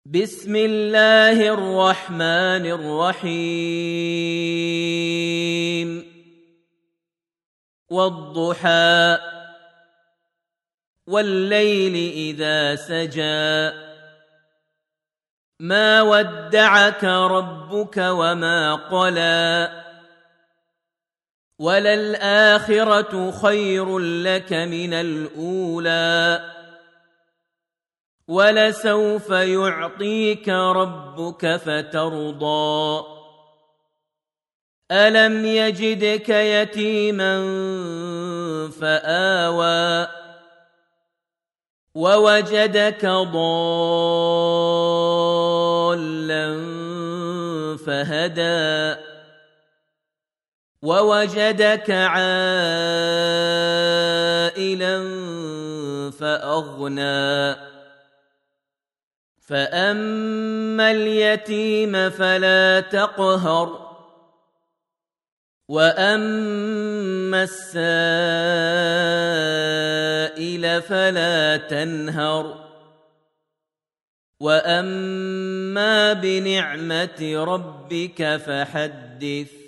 بسم الله الرحمن الرحيم والضحى والليل إذا سجى ما ودعك ربك وما قلى وللآخرة خير لك من الأولى ولسوف يعطيك ربك فترضى ألم يجدك يتيما فآوى ووجدك ضالا فهدى ووجدك عائلا فأغنى فأما اليتيم فلا تقهر وأما السائل فلا تنهر وأما بنعمة ربك فحدث